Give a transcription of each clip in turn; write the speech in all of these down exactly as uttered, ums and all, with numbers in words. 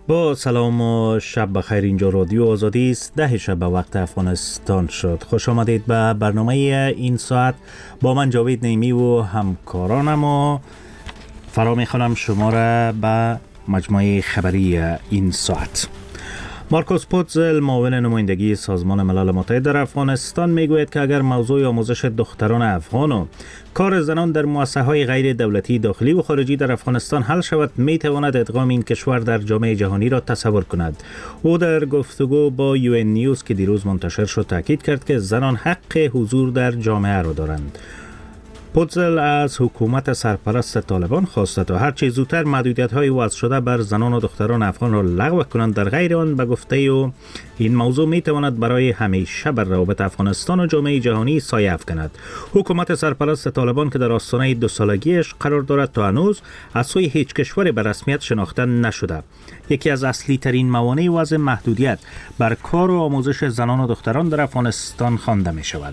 با سلام و شب بخیر. اینجا رادیو آزادی است. ده شب به وقت افغانستان شد. خوش آمدید به برنامه این ساعت با من جاوید نیمی و همکارانم و فرا میخوانم شما را به مجموعه خبری این ساعت. مارکوس پوتزل معاون نمایندگی سازمان ملل متحد در افغانستان میگوید که اگر موضوع آموزش دختران افغان و کار زنان در مؤسسه‌های غیر دولتی داخلی و خارجی در افغانستان حل شود، میتواند ادغام این کشور در جامعه جهانی را تصور کند. او در گفتگو با یو ان نیوز که دیروز منتشر شد تاکید کرد که زنان حق حضور در جامعه را دارند. پوتزل از حکومت سرپرست طالبان خواسته تا هر چه زودتر محدودیت‌های وضع شده بر زنان و دختران افغان را لغو کنند. در غیر آن به گفته او این موضوع میتواند برای همیشه بر روابط افغانستان و جامعه جهانی سایه افکند. حکومت سرپرست طالبان که در آستانه دو سالگیش قرار دارد تا هنوز از سوی هیچ کشوری به رسمیت شناخته نشده. یکی از اصلی ترین موانع وضع محدودیت بر کار و آموزش زنان و دختران در افغانستان خوانده می شود.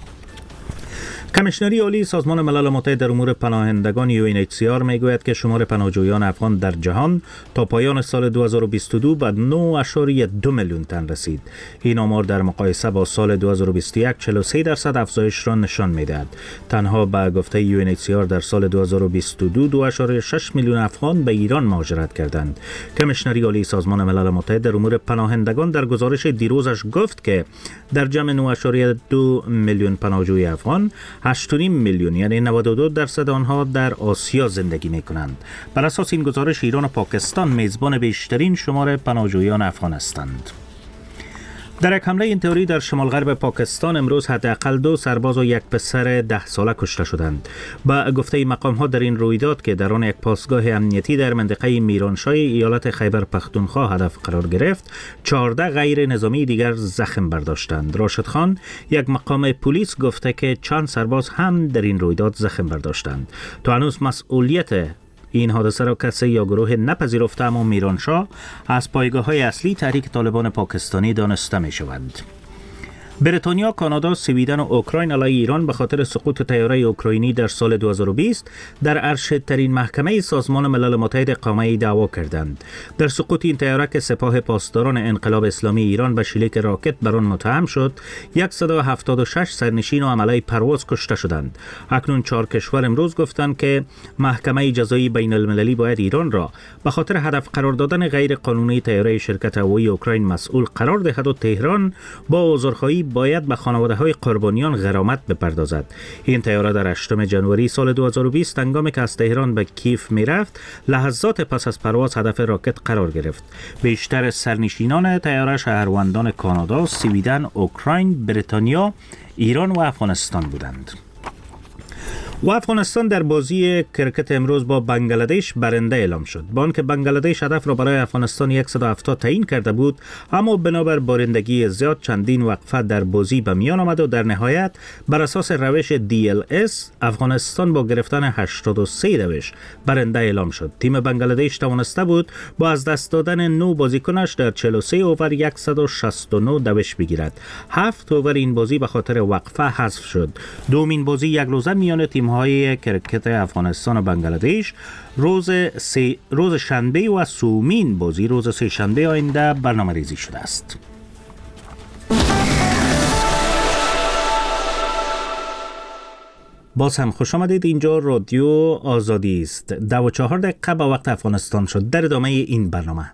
کمیشنری عالی سازمان ملل متحد در امور پناهندگان یو ان اچ سی آر میگوید که شمار پناهجویان افغان در جهان تا پایان سال دو هزار و بیست و دو به نه اشاری دو میلیون تن رسید. این آمار در مقایسه با سال دو هزار و بیست و یک چهل و سه درصد افزایش را نشان میدهد. تنها به گفته یو ان اچ سی آر در سال دو هزار و بیست و دو دو اشاری شش میلیون افغان به ایران مهاجرت کردند. کمیشنری عالی سازمان ملل متحد در امور پناهندگان در گزارش دیروزش گفت که در جمع نه اشاری دو میلیون پناهجوی افغان هشت و نیم میلیون یعنی نود و دو درصد آنها در آسیا زندگی می کنند. بر اساس این گزارش ایران و پاکستان میزبان بیشترین شمار پناهجویان افغان هستند. در یک حمله انتحاری در شمال غرب پاکستان امروز حداقل دو سرباز و یک پسر ده ساله کشته شدند. با گفته مقام ها در این رویداد که در آن یک پاسگاه امنیتی در منطقه میرانشاه ایالت خیبر پختونخوا هدف قرار گرفت، چهارده غیر نظامی دیگر زخم برداشتند. راشد خان، یک مقام پلیس، گفته که چند سرباز هم در این رویداد زخم برداشتند. تا هنوز مسئولیت این حادثه را کسی یا گروه نپذیرفته، اما میرانشاه از پایگاه‌های اصلی تحریک طالبان پاکستانی دانسته می شود. بریتانیا، کانادا، سویدن و اوکراین علیه ایران به خاطر سقوط طیاره اوکراینی در سال دو هزار و بیست در ارشدترین محکمه سازمان ملل متحد اقامه دعوا کردند. در سقوط این طیاره که سپاه پاسداران انقلاب اسلامی ایران به شلیک راکت بر آن متهم شد، صد و هفتاد و شش سرنشین و عمله پرواز کشته شدند. اکنون چهار کشور امروز گفتند که محکمه جزایی بین المللی باید ایران را به خاطر هدف قرار دادن غیر قانونی طیاره شرکت هوایی اوکراین مسئول قرار دهد و تهران با عذرخواهی باید به خانواده‌های قربانیان غرامت بپردازد. این طیاره در هشتم ژانویه سال دو هزار و بیست هنگامی که از تهران به کیف میرفت، لحظات پس از پرواز هدف راکت قرار گرفت. بیشتر سرنشینان طیاره شهروندان کانادا، سویدن، اوکراین، بریتانیا، ایران و افغانستان بودند. و افغانستان در بازی کرکت امروز با بنگلادش برنده اعلام شد. با آنکه بنگلادش هدف را برای افغانستان صد و هفتاد تعیین کرده بود، اما بنابر بارندگی زیاد چندین وقفه در بازی به میان آمد و در نهایت بر اساس روش دی ال اس افغانستان با گرفتن هشتاد و سه روش برنده اعلام شد. تیم بنگلادش توانسته بود با از دست دادن نه بازیکنش در چهل و سه اوور صد و شصت و نه دوش بگیرد. هفت اوور این بازی به خاطر وقفه حذف شد. دومین بازی یک روزه میان تیم های کرکت افغانستان و بنگلادش روز سی روز شنبه و سومین بازی روز سه شنبه آینده برنامه ریزی شده است. باز هم خوش آمدید. اینجا رادیو آزادی است. دو و چهار دقیقه به وقت افغانستان شد. در ادامه این برنامه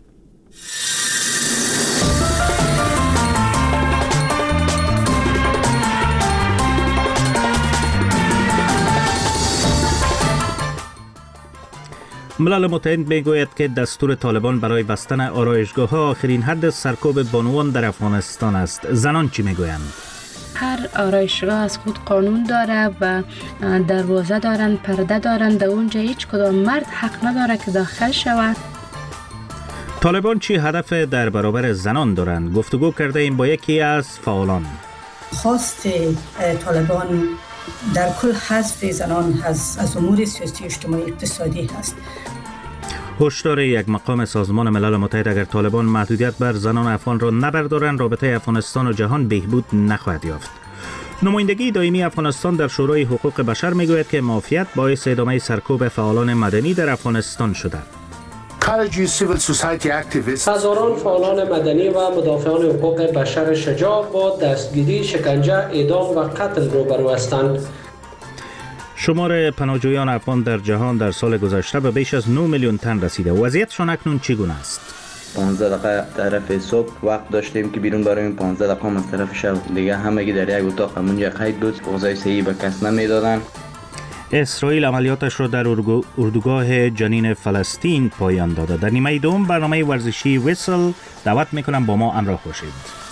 ملل متحد میگوید که دستور طالبان برای بستن آرایشگاه‌ها آخرین حد سرکوب بانوان در افغانستان است. زنان چی میگویند؟ هر آرایشگاه از خود قانون داره و دروازه دارن، پرده دارن. در اونجا هیچ کدام مرد حق نداره که داخل شود. طالبان چی هدف در برابر زنان دارند؟ گفتگو کرده ایم با یکی از فعالان. خواست طالبان در کل حذف زنان از, از امور سیاسی اجتماعی اقتصادی هست. هشدار یک مقام سازمان ملل متحد: اگر طالبان محدودیت بر زنان افغان را نبردارند، رابطه افغانستان و جهان بهبود نخواهد یافت. نمایندگی دائمی افغانستان در شورای حقوق بشر میگوید که معافیت باعث ادامه سرکوب فعالان مدنی در افغانستان شده. هزاران فعالان مدنی و مدافعان حقوق بشر شجاع با دستگیری، شکنجه، اعدام و قتل روبرو هستند. شمار پناهجویان افغان در جهان در سال گذشته به بیش از نه میلیون تن رسیده. وضعیتشان اکنون چگونه است؟ پانزده دقیقه طرف صبح وقت داشتیم که بیرون بریم، پانزده دقیقه از طرف شب دیگه همگی در یک اتاق همونجا قید بود. غذای صحی به کس نمیدادن. اسرائیل عملیاتش را در اردوگاه جنین فلسطین پایان داده. در نیمه دوم برنامه ورزشی ویسل دعوت میکنم با ما همراه باشید.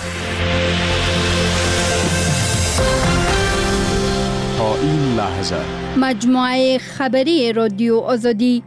تا این لحظه مجموعه خبری رادیو آزادی.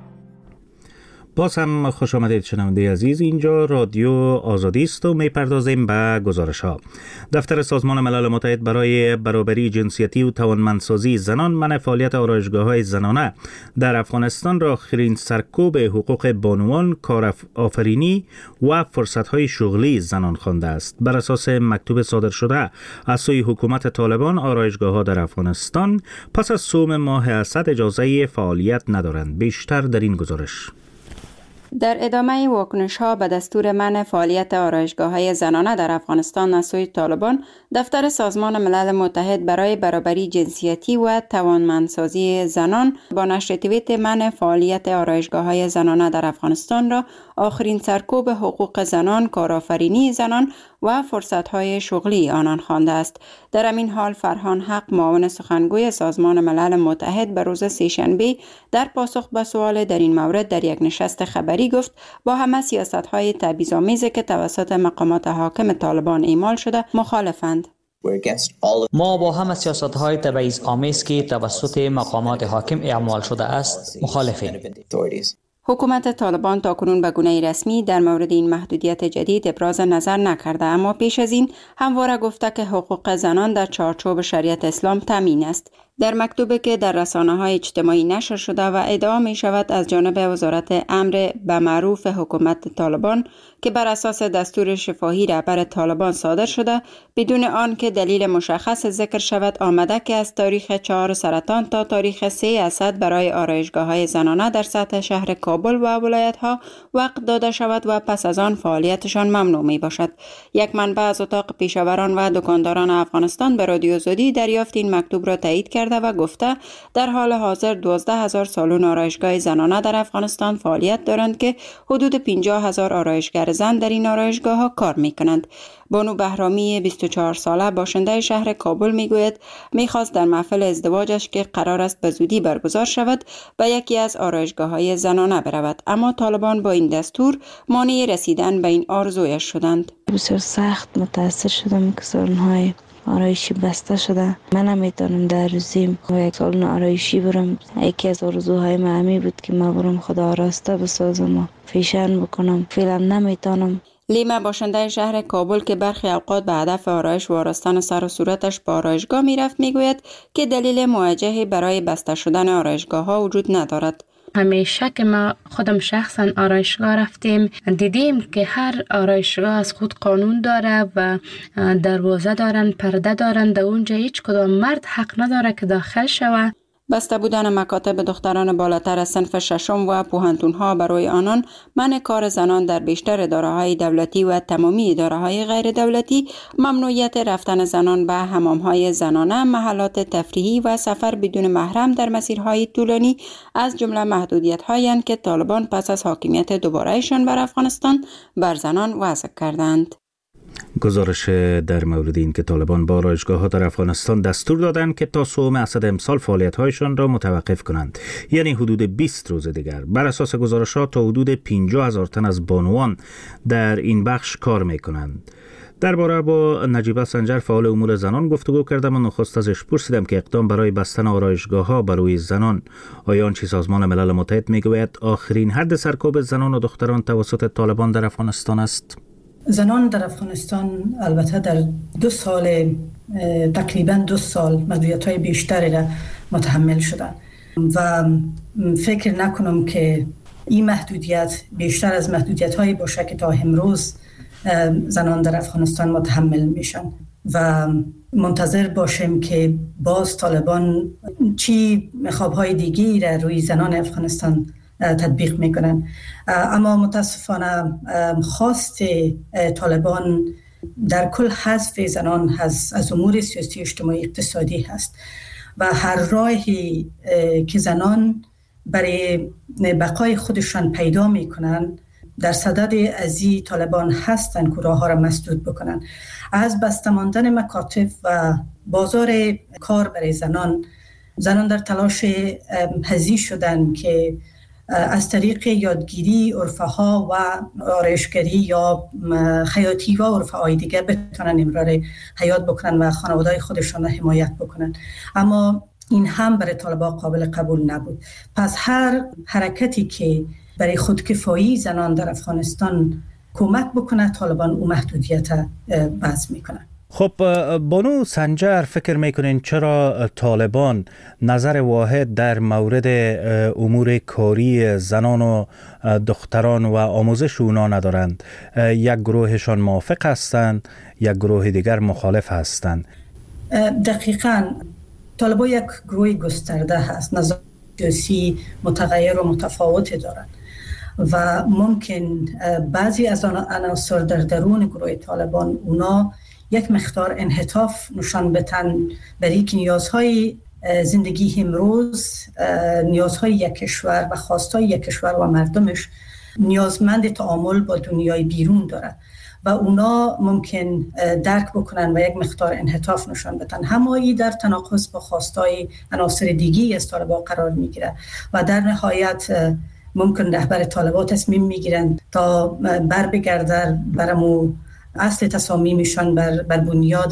باز هم خوش آمدید شنونده عزیز. اینجا رادیو آزادی است و میپردازیم به گزارش ها. دفتر سازمان ملل متحد برای برابری جنسیتی و توانمندسازی زنان منع فعالیت آرایشگاه های زنانه در افغانستان را آخرین سرکوب حقوق بانوان، کارآفرینی و فرصت های شغلی زنان خوانده است. بر اساس مکتوب صادر شده از سوی حکومت طالبان، آرایشگاه ها در افغانستان پس از صوم ماه اسد اجازه فعالیت ندارند. بیشتر در این گزارش. در ادامه واکنش‌ها به دستور منع فعالیت آرایشگاه‌های زنانه در افغانستان از سوی طالبان، دفتر سازمان ملل متحد برای برابری جنسیتی و توانمندسازی زنان با نشر توییت منع فعالیت آرایشگاه‌های زنانه در افغانستان را آخرین سرکوب حقوق زنان، کارآفرینی زنان و فرصت‌های شغلی آنان خوانده است. در همین حال فرهان حق، معاون سخنگوی سازمان ملل متحد، به روز سه‌شنبه در پاسخ به سوال در این مورد در یک نشست خبری گفت با همه سیاست‌های تبعیض‌آمیزی که توسط مقامات حاکم طالبان اعمال شده مخالفند. ما با همه سیاست‌های تبعیض‌آمیز که توسط مقامات حاکم اعمال شده است مخالفیم. حکومت طالبان تاکنون به گونه رسمی در مورد این محدودیت جدید ابراز نظر نکرده، اما پیش از این همواره گفته که حقوق زنان در چارچوب شریعت اسلام تامین است. در مکتوبی که در رسانه‌های اجتماعی نشر شده و ادعا می شود از جانب وزارت امر به معروف حکومت طالبان که بر اساس دستور شفاهی رهبر طالبان صادر شده، بدون آن که دلیل مشخص ذکر شود، آمده که از تاریخ چهار سرطان تا تاریخ سه اسد برای آرایشگاه‌های زنانه در سطح شهر کابل و ولایت‌ها وقت داده شود و پس از آن فعالیتشان ممنوع می باشد. یک منبع از اتاق پیشاوران و دکانداران افغانستان به رادیو آزادی دریافت این مکتوب را تایید کرد و گفته در حال حاضر دوازده هزار سالن آرایشگاه زنانه در افغانستان فعالیت دارند که حدود پنجاه هزار آرایشگر زن در این آرایشگاه ها کار می کنند. بانو بهرامی بیست و چهار ساله باشنده شهر کابل می گوید می خواست در محفل ازدواجش که قرار است به زودی برگزار شود به یکی از آرایشگاه های زنانه برود، اما طالبان با این دستور مانع رسیدن به این آرزویش شدند. بسیار سخت متاثر شدم که سالن‌های آرایشی بسته شده. من نمیتونم در روزی یک سالن آرایشی برم. یکی از آرزوهای من همی بود که من برم خدا آراسته بسازم و فیشن بکنم. فعلا نمیتونم. لیما باشنده شهر کابل که برخی اوقات به هدف آرایش و آراستن سر و صورتش به آرایشگاه میرفت میگوید که دلیل موجهی برای بسته شدن آرایشگاه ها وجود ندارد. همیشه که ما خودم شخصا آرایشگاه رفتیم دیدیم که هر آرایشگاه از خود قانون داره و دروازه دارن، پرده دارن. در اونجا هیچ کدام مرد حق نداره که داخل شود. بسته بودن مکاتب دختران بالاتر از صنف ششم و پوهنتون‌ها برای آنان، منع کار زنان در بیشتر اداره‌های دولتی و تمامی اداره‌های غیر دولتی، ممنوعیت رفتن زنان به حمام‌های زنانه، محلات تفریحی و سفر بدون محرم در مسیرهای طولانی از جمله محدودیت‌هایی که طالبان پس از حاکمیت دوباره‌شان بر افغانستان بر زنان وضع کردند. گزارش در مورد این که طالبان با آرایشگاه‌ها در افغانستان دستور دادند که تا صوم اسد امسال فعالیت‌هایشان را متوقف کنند، یعنی حدود بیست روز دیگر. بر اساس گزارشات تا حدود پنجاه هزار تن از بانوان در این بخش کار می‌کنند. درباره با نجیبه سنجر فعال امور زنان گفتگو کردم و نخست ازش پرسیدم که اقدام برای بستن آرایشگاه‌ها برای زنان آیا آنچه سازمان ملل متحد می‌گوید آخرین حد سرکوب زنان و دختران توسط طالبان در افغانستان است؟ زنان در افغانستان البته در دو سال تقریبا دو سال محدودیت‌های بیشتری را متحمل شدند و فکر نکنم که این محدودیت بیشتر از محدودیت‌هایی باشه که تا امروز زنان در افغانستان متحمل میشن و منتظر باشیم که باز طالبان چی خواب‌های دیگی را روی زنان افغانستان تطبیق میکنن. اما متاسفانه خواست طالبان در کل حذف زنان از امور سیاسی اجتماعی اقتصادی هست و هر راهی که زنان برای بقای خودشان پیدا میکنن در صدد ازی طالبان هستند که راه ها را مسدود بکنن. از بسته ماندن مکاتب و بازار کار برای زنان، زنان در تلاش هزی شدن که از طریق یادگیری عرفه ها و آرایشگری یا خیاطی و عرفه های دیگر بتونن امرار حیات بکنن و خانواده خودشان را حمایت بکنن. اما این هم برای طالبان قابل قبول نبود. پس هر حرکتی که برای خودکفایی زنان در افغانستان کمک بکنه، طالبان او محدودیت وضع میکنن. خب بانو سنجر، فکر میکنین چرا طالبان نظر واحد در مورد امور کاری زنان و دختران و آموزش اونا ندارند؟ یک گروهشان موافق هستند، یک گروه دیگر مخالف هستند. دقیقاً طالبان یک گروه گسترده هست، نظر سیاسی متغیر و متفاوت دارند و ممکن بعضی از آن عناصر در درون گروه طالبان اونا یک مقدار انحطاف نشان بدن برای که نیازهای زندگی امروز، نیازهای یک کشور و خواستهای یک کشور و مردمش نیازمند تعامل با دنیای بیرون داره و اونا ممکن درک بکنن و یک مقدار انحطاف نشان بدن. همایی در تناقض با خواستهای عناصر دیگی از طالبان قرار میگیره و در نهایت ممکن رهبر طالبان تصمیم میگیرن تا بر بگردن برامو اصل تصامیمشان بر, بر بنیاد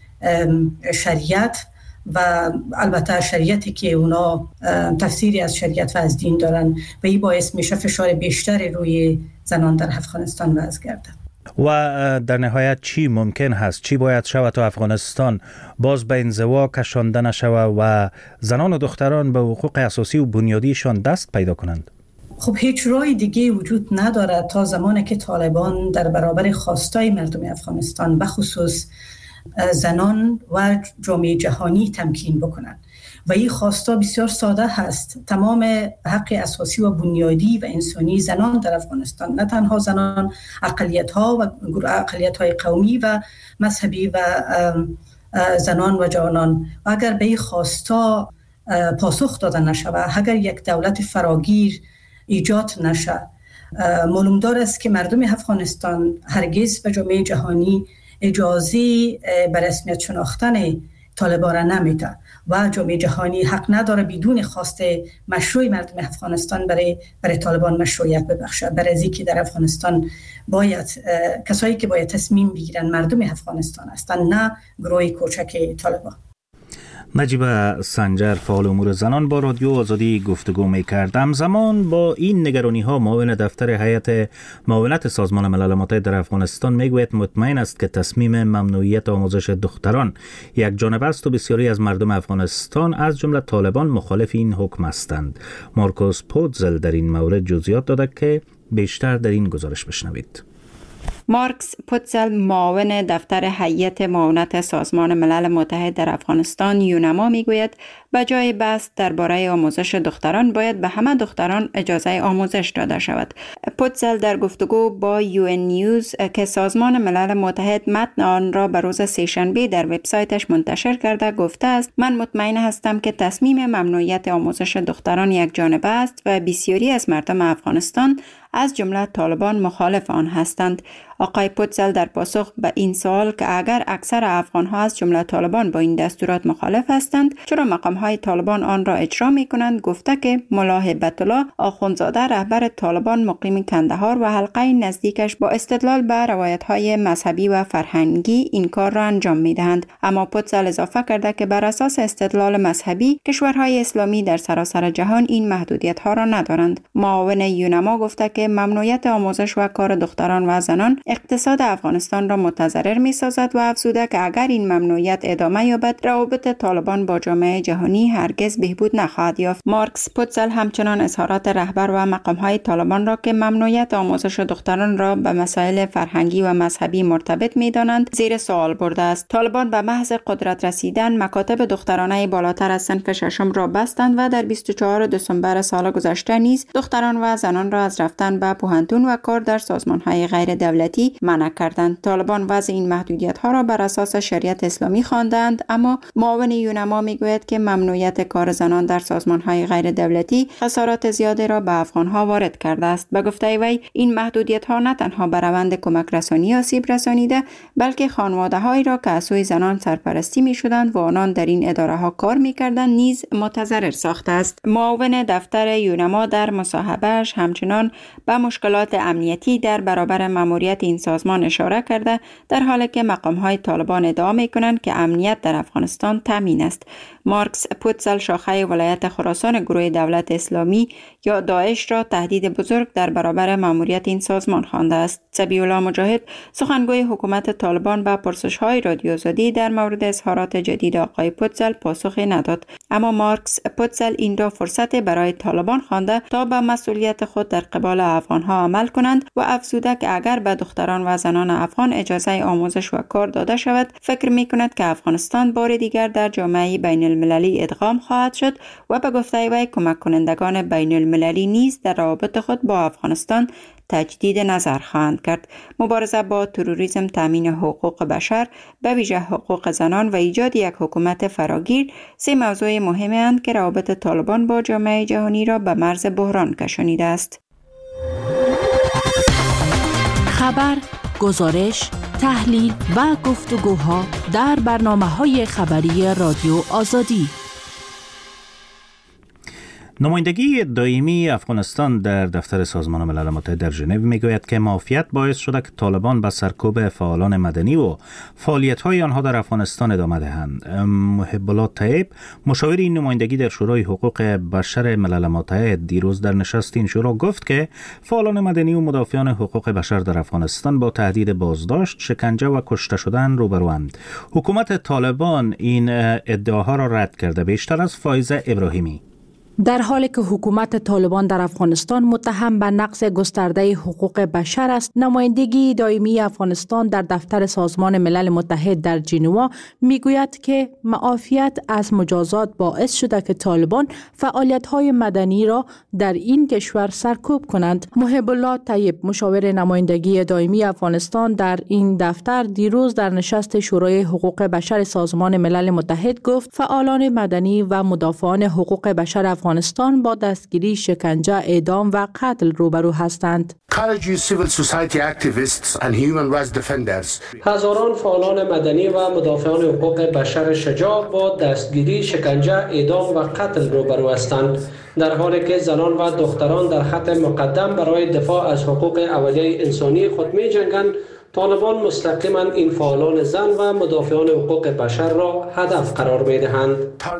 شریعت و البته شریعتی که اونا تفسیری از شریعت و از دین دارن و این باعث میشه فشار بیشتر روی زنان در افغانستان وضع گردد. و در نهایت چی ممکن هست؟ چی باید شود تا افغانستان باز به انزوا کشانده نشود و زنان و دختران به حقوق اساسی و بنیادیشان دست پیدا کنند؟ خب هیچ راه دیگه وجود نداره تا زمانی که طالبان در برابر خواستای مردم افغانستان به خصوص زنان و جامعه جهانی تمکین بکنن. و این خواستا بسیار ساده هست. تمام حق اساسی و بنیادی و انسانی زنان در افغانستان، نه تنها زنان، اقلیت‌ها و اقلیت‌های قومی و مذهبی و زنان و جوانان، و اگر به این خواستا پاسخ داده نشود، اگر یک دولت فراگیر ایجاد نشه، معلوم دار است که مردم افغانستان هرگز به جامعه جهانی اجازه به رسمیت شناختن طالبان را نمیده و جامعه جهانی حق نداره بدون خواست مشروع مردم افغانستان برای برای طالبان مشروعیت ببخشه. برای که در افغانستان باید کسایی که باید تصمیم بگیرن مردم افغانستان هستند، نه گروه کوچک طالبان. نجیب سنجر، فعال امور زنان، با رادیو آزادی گفتگو می‌کرد. همزمان با این نگرانی‌ها معاون دفتر هیئت معاونت سازمان ملل متحد در افغانستان میگوید مطمئن است که تصمیم ممنوعیت آموزش دختران یک جانبه است و بسیاری از مردم افغانستان از جمله طالبان مخالف این حکم هستند. مارکوس پودزل در این مورد جزئیات داده که بیشتر در این گزارش بشنوید. مارکس پوتزل، معاون دفتر هیئت معاونت سازمان ملل متحد در افغانستان یونما، میگوید به جای بحث درباره آموزش دختران باید به همه دختران اجازه آموزش داده شود. پوتزل در گفتگو با یو ان نیوز که سازمان ملل متحد متن آن را به روز سه‌شنبه در وبسایتش منتشر کرده گفته است: من مطمئن هستم که تصمیم ممنوعیت آموزش دختران یک جانبه است و بسیاری از مردم افغانستان از جمله طالبان مخالف آن هستند. آقای پوتزل در پاسخ به این سوال که اگر اکثر افغان‌ها از جمله طالبان با این دستورات مخالف هستند، چرا مقام‌های طالبان آن را اجرا می‌کنند، گفته که ملا هیبت الله آخوندزاده، رهبر طالبان مقیم کندهار و حلقه نزدیکش، با استدلال به روایت‌های مذهبی و فرهنگی این کار را انجام می‌دهند. اما پوتزل اضافه کرده که بر اساس استدلال مذهبی کشورهای اسلامی در سراسر جهان این محدودیت‌ها را ندارند. معاون یونما گفته که ممنوعیت آموزش و کار دختران و زنان اقتصاد افغانستان را متضرر می سازد و افزوده که اگر این ممنوعیت ادامه یابد روابط طالبان با جامعه جهانی هرگز بهبود نخواهد یافت. مارکس پوتزل همچنان اظهارات رهبر و مقام‌های طالبان را که ممنوعیت آموزش دختران را به مسائل فرهنگی و مذهبی مرتبط می‌دانند زیر سوال برده است. طالبان به محض قدرت رسیدن مکاتب دخترانه بالاتر از صنف ششم را بستند و در بیست و چهارم دسامبر سال گذشته نیز دختران و زنان را از رفتن به پوهنتون و کار در سازمان‌های غیر دولتی منع کردند. طالبان وضع این محدودیت‌ها را بر اساس شریعت اسلامی خواندند، اما معاون یونما میگوید که ممنوعیت کار زنان در سازمان‌های غیر دولتی خسارات زیادی را به افغان‌ها وارد کرده است. به گفته وی این محدودیت‌ها نه تنها به روند کمک رسانی آسیب رسانیده، بلکه خانواده‌هایی را که از سوی زنان سرپرستی می‌شدند و آنان در این اداره‌ها کار می‌کردند نیز متضرر ساخته است. معاون دفتر یونما در مصاحبه‌اش همچنان به مشکلات امنیتی در برابر ماموریت این سازمان اشاره کرده، در حالی که مقام‌های طالبان ادعا می‌کنند که امنیت در افغانستان تامین است. مارکس پوتزل شاخه ولایت خراسان گروه دولت اسلامی یا داعش را تهدید بزرگ در برابر ماموریت این سازمان خوانده است. صبیح الله مجاهد سخنگوی حکومت طالبان به پرسش‌های رادیو آزادی در مورد اظهارات جدید آقای پوتزل پاسخی نداد، اما مارکس پوتزل این را فرصت برای طالبان خوانده تا به مسئولیت خود در قبال افغان‌ها عمل کنند و افزوده که اگر به دختران و زنان افغان اجازه آموزش و کار داده شود، فکر می‌کند که افغانستان بار دیگر در جامعه بین المللی ادغام خواهد شد و به گفته وی کمک کنندگان بین المللی نیز در روابط خود با افغانستان تجدید نظر خواهند کرد. مبارزه با تروریسم، تامین حقوق بشر، به ویژه حقوق زنان و ایجاد یک حکومت فراگیر سه موضوع مهمی اند که روابط طالبان با جامعه جهانی را به مرز بحران کشانیده است. خبر، گزارش، تحلیل و گفتگوها در برنامه‌های خبری رادیو آزادی. نمایندگی دائمی افغانستان در دفتر سازمان ملل متحد در ژنو میگوید که معافیت باعث شده که طالبان به سرکوب فعالان مدنی و فعالیت‌های آنها در افغانستان ادامه دهند. محب الله طیب، مشاور این نمایندگی در شورای حقوق بشر ملل متحد، دیروز در نشست این شورا گفت که فعالان مدنی و مدافعان حقوق بشر در افغانستان با تهدید بازداشت، شکنجه و کشته شدن روبروند. حکومت طالبان این ادعاها را رد کرده. بیشتر از فایزه ابراهیمی. در حالی که حکومت طالبان در افغانستان متهم به نقض گسترده حقوق بشر است، نمایندگی دائمی افغانستان در دفتر سازمان ملل متحد در ژنو میگوید که معافیت از مجازات باعث شده که طالبان فعالیت‌های مدنی را در این کشور سرکوب کنند. محب الله طیب، مشاور نمایندگی دائمی افغانستان در این دفتر، دیروز در نشست شورای حقوق بشر سازمان ملل متحد گفت فعالان مدنی و مدافعان حقوق بشر افغانستان با دستگیری، شکنجه، اعدام و قتل روبرو هستند. هزاران فعالان مدنی و مدافعان حقوق بشر شجاع با دستگیری، شکنجه، اعدام و قتل روبرو هستند، در حالی که زنان و دختران در خط مقدم برای دفاع از حقوق اولیه انسانی خود می جنگند. طالبان مستقیما این فعالان زن و مدافعان حقوق بشر را هدف قرار می دهند.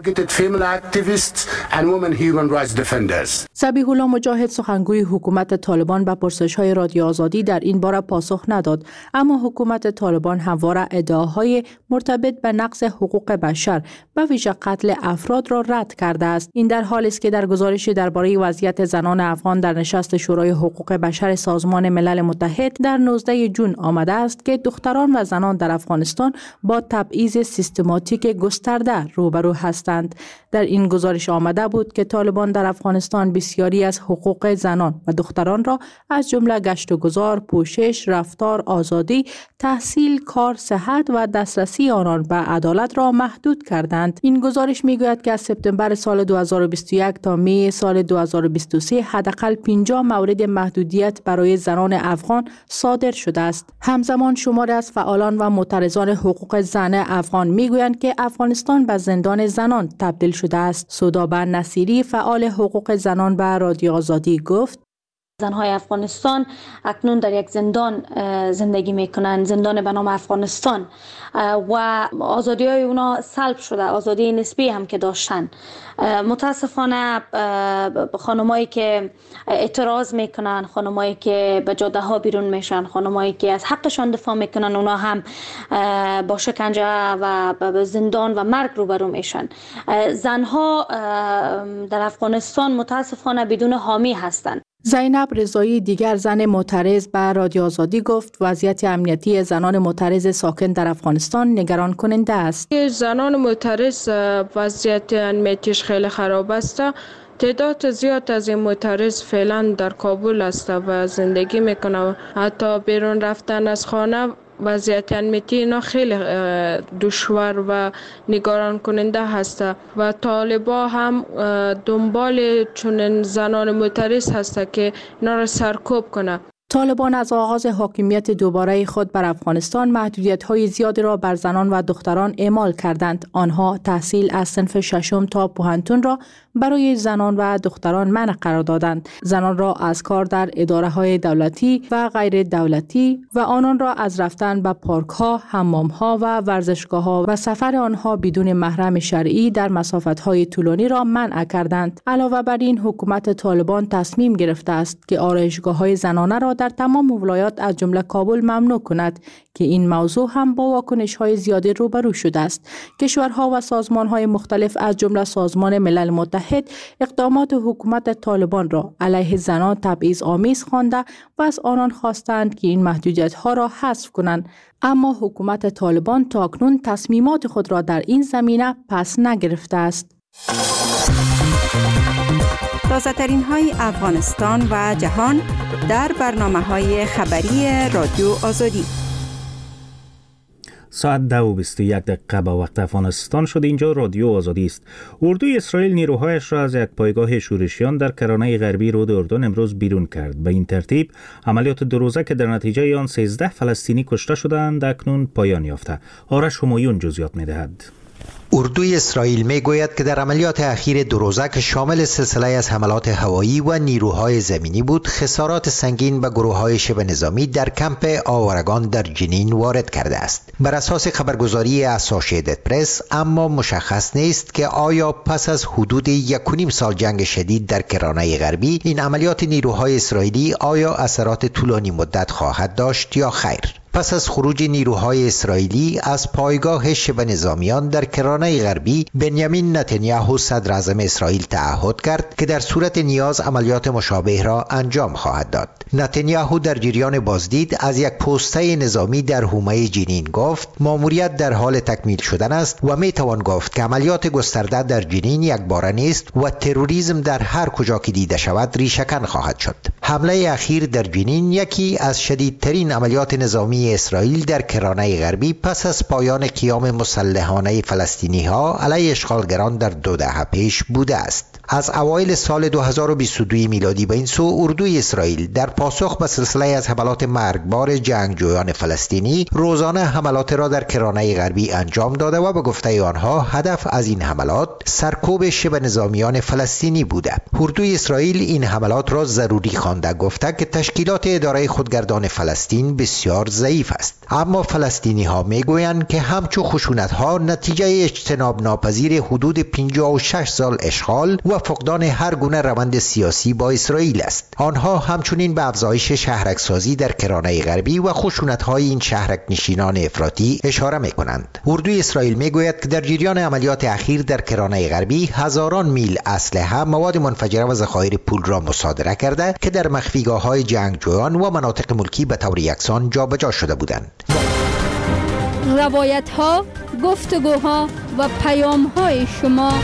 صبیح الله مجاهد، سخنگوی حکومت طالبان، به پرسش‌های رادیو آزادی در این باره پاسخ نداد، اما حکومت طالبان همواره ادعاهای مرتبط به نقض حقوق بشر و ویژه قتل افراد را رد کرده است. این در حالی است که در گزارشی درباره وضعیت زنان افغان در نشست شورای حقوق بشر سازمان ملل متحد در نوزدهم ژوئن آمده است که دختران و زنان در افغانستان با تبعیض سیستماتیک گسترده روبرو هستند. در این گزارش آمده بود که طالبان در افغانستان بسیاری از حقوق زنان و دختران را از جمله گشت و گذار، پوشش، رفتار، آزادی، تحصیل، کار، صحت و دسترسی آنان به عدالت را محدود کردند. این گزارش میگوید که از سپتامبر سال دو هزار و بیست و یک تا می سال دو هزار و بیست و سه حداقل پنجاه مورد محدودیت برای زنان افغان صادر شده است. همزمان شماری از فعالان و معترضان حقوق زن افغان میگویند که افغانستان به زندان زنان تبدیل شده است. سودابه نصیری، فعال حقوق زنان، به رادیو آزادی گفت زنهای افغانستان اکنون در یک زندان زندگی میکنن، زندان به نام افغانستان، و آزادی های اونا سلب شده، آزادی نسبی هم که داشتن. متاسفانه خانمایی که اعتراض میکنن، خانمایی که به جاده ها بیرون میشن، خانمایی که از حقشان دفاع میکنن، اونا هم با شکنجه و زندان و مرگ روبرو میشن. زنها در افغانستان متاسفانه بدون حامی هستند. زینب رضایی دیگر زن معترض به رادیو آزادی گفت وضعیت امنیتی زنان معترض ساکن در افغانستان نگران کننده است. زنان معترض وضعیت امنیتیش خیلی خراب است. تعداد زیاد از این معترض فعلا در کابل است و زندگی میکنه. حتی بیرون رفتن از خانه وضعیت امنیتی اینا خیلی دشوار و نگران کننده هست و طالبا هم دنبال چنین زنان معترض هست که اینا را سرکوب کنه. طالبان از آغاز حاکمیت دوباره خود بر افغانستان محدودیت‌های زیادی را بر زنان و دختران اعمال کردند. آنها تحصیل از صنف ششم تا پوهنتون را برای زنان و دختران منع قرار دادند. زنان را از کار در اداره‌های دولتی و غیر دولتی و آنان را از رفتن به پارک‌ها، حمام‌ها و ورزشگاه‌ها و سفر آنها بدون محرم شرعی در مسافت‌های طولانی را منع کردند. علاوه بر این حکومت طالبان تصمیم گرفته است که آرایشگاه‌های زنانه را در تمام ولایات از جمله کابل ممنوع کند که این موضوع هم با واکنش‌های زیادی روبرو شده است. کشورها و سازمان‌های مختلف از جمله سازمان ملل متحد اقدامات حکومت طالبان را علیه زنان تبعیض‌آمیز خوانده و از آنان خواستند که این محدودیت‌ها را حذف کنند، اما حکومت طالبان تاکنون تصمیمات خود را در این زمینه پس نگرفته است. تازه ترین های افغانستان و جهان در برنامه های خبری رادیو آزادی. ساعت دو و بیست و یک دقیقه با وقت افغانستان شد. اینجا رادیو آزادی است. اردوی اسرائیل نیروهایش را از یک پایگاه شورشیان در کرانه غربی رود اردن امروز بیرون کرد. به این ترتیب عملیات دو روزه که در نتیجه آن سیزده فلسطینی کشته شدند اکنون پایان یافته. آرش همایون جزئیات می‌دهد. اردوی اسرائیل می گوید که در عملیات اخیر دو روزه که شامل سلسله از حملات هوایی و نیروهای زمینی بود، خسارات سنگین به گروه‌های شبه نظامی در کمپ آوارگان در جنین وارد کرده است. بر اساس خبرگزاری اسوسییتد پرس، اما مشخص نیست که آیا پس از حدود یک و نیم سال جنگ شدید در کرانه غربی این عملیات نیروهای اسرائیلی آیا اثرات طولانی مدت خواهد داشت یا خیر. پس از خروج نیروهای اسرائیلی از پایگاه شبه نظامیان در کرانه غربی، بنیامین نتانیاهو صدر اعظم اسرائیل تعهد کرد که در صورت نیاز عملیات مشابه را انجام خواهد داد. نتانیاهو در جریان بازدید از یک پسته نظامی در حومه جنین گفت ماموریت در حال تکمیل شدن است و می توان گفت که عملیات گسترده در جنین یک باره نیست و تروریسم در هر کجا که دیده شود ریشه‌کن خواهد شد. حمله اخیر در جنین یکی از شدیدترین عملیات نظامی اسرائیل در کرانه غربی پس از پایان قیام مسلحانه فلسطینی ها علیه اشغالگران در دو دهه پیش بوده است. از اوایل سال دو هزار و بیست و دو میلادی به این سو اردوی اسرائیل در پاسخ به سلسله از حملات مرگبار جنگجویان فلسطینی روزانه حملات را در کرانه غربی انجام داده و به گفته آنها هدف از این حملات سرکوب شبه نظامیان فلسطینی بوده. اردوی اسرائیل این حملات را ضروری خوانده، گفته که تشکیلات اداره خودگردان فلسطین بسیار ضعیف است. اما فلسطینی ها می گویند که همچو خشونت ها نتیجه اجتناب ناپذیر حدود پنجاه و شش سال اشغال و فقدان هر گونه روند سیاسی با اسرائیل است. آنها همچنین به افزایش شهرکسازی در کرانه غربی و خشونت‌های این شهرک نشینان افراطی اشاره می‌کنند. اردوی اسرائیل می‌گوید که در جریان عملیات اخیر در کرانه غربی هزاران میل اسلحه، مواد منفجره و ذخایر پول را مصادره کرده که در مخفیگاه‌های جنگجویان و مناطق ملکی به طور یکسان جابجا شده بودند. روایت‌ها، گفتگوها و پیام‌های شما.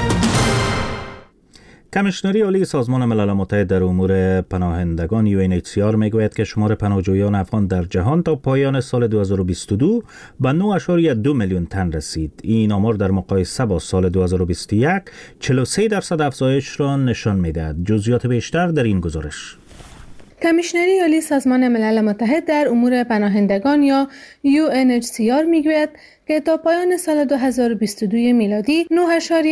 کمیشنری عالی سازمان ملل متحد در امور پناهندگان یو ان اچ سی آر میگوید که شمار پناهجویان افغان در جهان تا پایان سال دو هزار و بیست و دو به نه اشاریه دو میلیون تن رسید. این آمار در مقایسه با سال دو هزار و بیست و یک چهل و سه درصد افزایش را نشان میدهد. جزئیات بیشتر در این گزارش. کمیشنری عالی سازمان ملل متحد در امور پناهندگان یا یو ان اچ سی آر میگوید که تا پایان سال دو هزار و بیست و دو میلادی نه اشاریه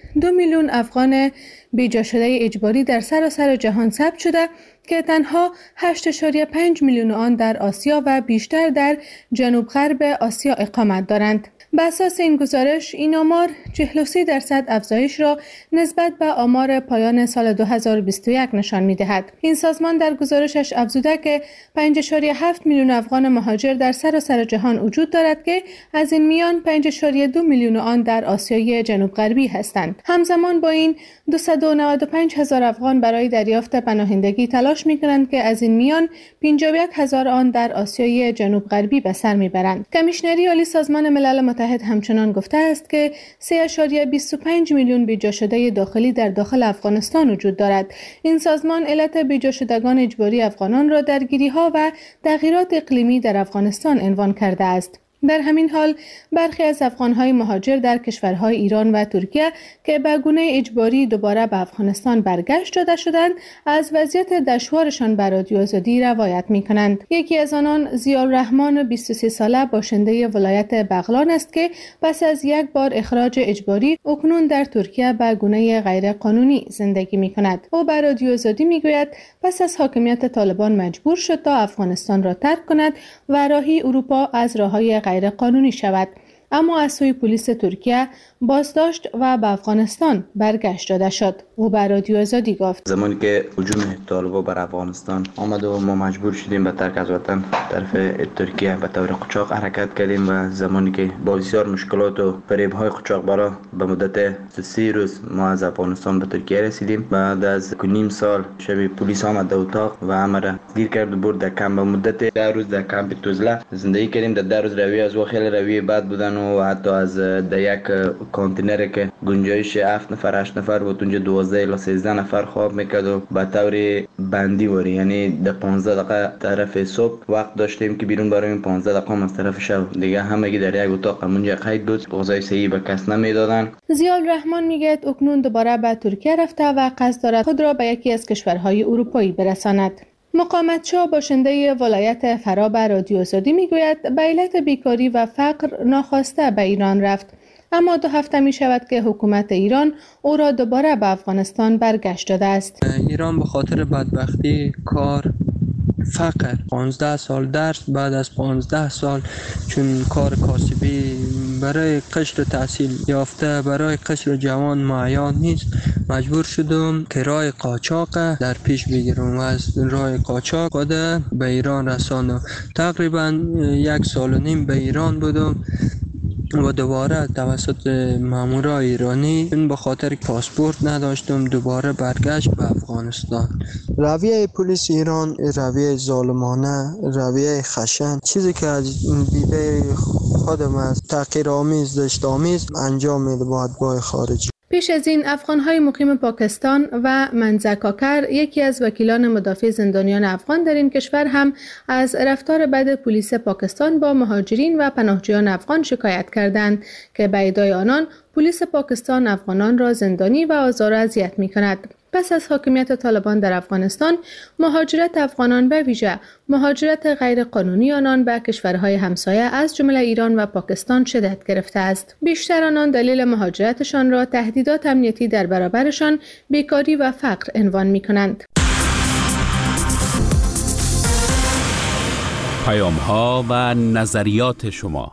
دو میلیون افغان بیجا شده اجباری در سراسر جهان ثبت شده که تنها هشت ممیز پنج میلیون آن در آسیا و بیشتر در جنوب غرب آسیا اقامت دارند. بر اساس این گزارش این آمار چهل و سه درصد افزایش را نسبت به آمار پایان سال دو هزار و بیست و یک نشان می‌دهد. این سازمان در گزارشش افزوده که پنج ممیز هفت میلیون افغان مهاجر در سراسر جهان وجود دارد که از این میان پنج ممیز دو میلیون آن در آسیای جنوب غربی هستند. همزمان با این دویست و نود و پنج هزار افغان برای دریافت پناهندگی تلاش می‌کنند که از این میان پنجاه و یک هزار آن در آسیای جنوب غربی به سر می‌برند. کمیشنری عالی سازمان ملل متحد همچنان گفته است که سه ممیز بیست و پنج میلیون بیجا شده داخلی در داخل افغانستان وجود دارد. این سازمان علت بیجا شدگان اجباری افغانان را درگیری‌ها و تغییرات اقلیمی در افغانستان عنوان کرده است. در همین حال برخی از افغان‌های مهاجر در کشورهای ایران و ترکیه که به گونه اجباری دوباره به افغانستان برگشت داده شدند از وضعیت دشوارشان بر رادیو آزادی روایت می‌کنند. یکی از آنان ضیاءالرحمن بیست و سه ساله باشنده ولایت بغلان است که پس از یک بار اخراج اجباری اکنون در ترکیه به گونه غیرقانونی زندگی می‌کند. او بر رادیو آزادی می‌گوید پس از حاکمیت طالبان مجبور شد تا افغانستان را ترک کند و راهی اروپا از راه‌های غیر قانونی شود، اما از سوی پلیس ترکیه بازداشت و به افغانستان برگشت داده شد. او به رادیو آزادی گفت زمانی که هجوم طالبان بر افغانستان آمد و ما مجبور شدیم به ترک از وطن طرف ترکیه به طور قاچاق حرکت کردیم و زمانی که با بسیار مشکلات و فریب‌های قاچاقبرا به مدت سه روز ما از افغانستان به ترکیه رسیدیم. بعد از نیم سال شب پلیس آمد در اتاق و امر گیر کرد و برد در کمپ. به مدت ده روز در کمپ توزله زندگی کردیم. در ده روز روی از و خیلی روی بد بودن و حتی از در یک کانتینر که گنجایش هفت نفر هشت نفر بود اونجا دوازده الی سیزده نفر خواب میکرد و به طور بندی وری، یعنی در پانزده دقیقه طرف صبح وقت داشتیم که بیرون بریم، پانزده دقیقه از طرف شب دیگه همگی در یک اتاق اونجا قید بود. غذای صحی به کس نمیدادن. ضیاءالرحمن میگه اکنون دوباره به ترکیه رفته و قصد دارد خود را به یکی از کشورهای اروپایی برساند. مقامت‌شاه باشنده ولایت فرا به رادیو آزادی میگوید به علت بیکاری و فقر ناخواسته به ایران رفت، اما دو هفته می شود که حکومت ایران او را دوباره به افغانستان برگشت داده است. ایران به خاطر بدبختی، کار، فقر پانزده سال درس، بعد از پانزده سال چون کار کاسبی برای قشر تحصیل یافته برای قشر جوان معیار نیست، مجبور شدم که راه قاچاق در پیش بگیرم و از راه قاچاق خود به ایران رساندم. تقریبا یک سال و نیم به ایران بودم و دوباره توسط مامورای ایرانی این به خاطر پاسپورت نداشتم دوباره برگشت به افغانستان. رویه پلیس ایران رویه ظالمانه، رویه خشن، چیزی که از دیده خودم از تحقیرآمیز دشت‌آمیز انجام میده با اتباع خارجی. پیش از این افغان‌های مقیم پاکستان و منزکاکر یکی از وکیلان مدافع زندانیان افغان در این کشور هم از رفتار بد پلیس پاکستان با مهاجرین و پناهجویان افغان شکایت کردند که به ادعای آنان پلیس پاکستان افغانان را زندانی و آزار و اذیت می‌کند. پس از حاکمیت طالبان در افغانستان، مهاجرت افغانان به ویژه مهاجرت غیر قانونی آنان به کشورهای همسایه از جمله ایران و پاکستان شدت گرفته است. بیشتر آنان دلیل مهاجرتشان را تهدیدات امنیتی در برابرشان، بیکاری و فقر عنوان می‌کنند. پیام‌ها و نظریات شما.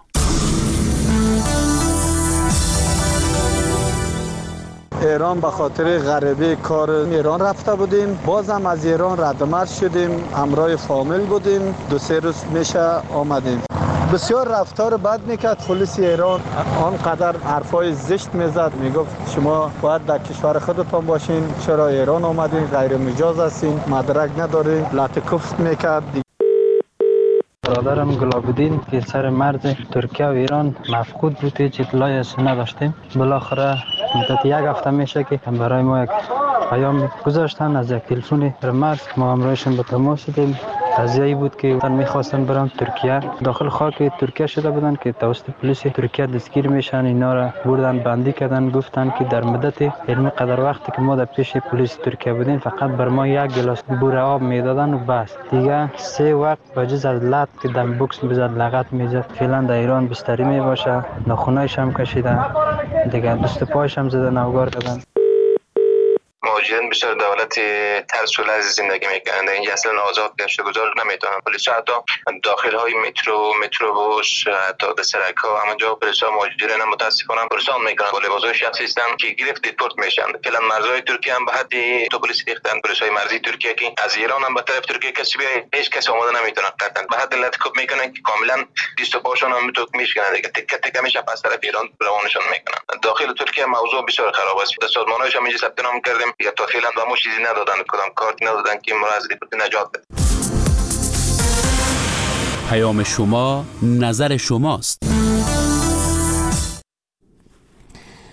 ایران به خاطر غریبه کار ایران رفته بودیم، بازم از ایران ردمرد شدیم، همراه فامیل بودیم، دو سه روز میشه آمدیم. بسیار رفتار بد میکرد پلیس ایران، آنقدر حرفای زشت میزد، میگفت شما باید در کشور خودتان باشین، چرا ایران آمدین، غیر مجاز هستین، مدرک ندارین، لطکفت میکرد. برادرم گلاب‌الدین که سر مرز ترکیه و ایران مفقود بود، هیچ اطلاعی از نداشتیم. بالاخره مدت یک هفته میشه که برای ما یک پیام گذاشتن از یک تلفن در مرز، ما همراهشون به تماس شدیم قضیه بود که میخواستن برن ترکیه، داخل خاک ترکیه شده بودن که توسط پلیس ترکیه دستگیر میشن. اینا را بردن بندی کردن، گفتن که در مدت علمی قدر وقتی که ما در پیش پلیس ترکیه بودیم فقط بر ما یک گلاس بوره آب میدادن و بس دیگه. سه وقت بجز از لط که دم بوکس بزد لغت میزد. فعلا در ایران بستری میباشه، ناخونایش هم کشیدن دیگه، دست پایش هم زدن اوگار کردن. مهاجرین بسیار دولت ترس و لرز زندگی میکنند. اینجا اصلا آزاد گشت گذار نمیتونن. پلیس حتی داخل های مترو، متروبوس، حتی در سرک ها همونجا پلیس ها مهاجرین هم متاسفانه پرسان میکنن. با لباس های شخصی هستند که گرفت دیپورت میشن. فعلا مرزهای ترکیه هم به حد تو پلیس ریختن. پلیس های مرزی ترکیه که از ایران هم به طرف ترکیه کسی بیای هیچ کس آماده نمیتونه. قطعا به حد لطکوب میکنن که کاملا دست و پاشون هم تو میشکنن دیگه. تکه تکه میشه پس طرف ایران روانشون میکنن. داخل ترکیه موضوع بسیار خراب است. در سازمان‌هاش هم اینجا ثبت نام کردیم یا تا فعلا با ما چیزی ندادن، کدام کارت ندادن که ما از دیپورت نجات بده. پیام شما نظر شماست.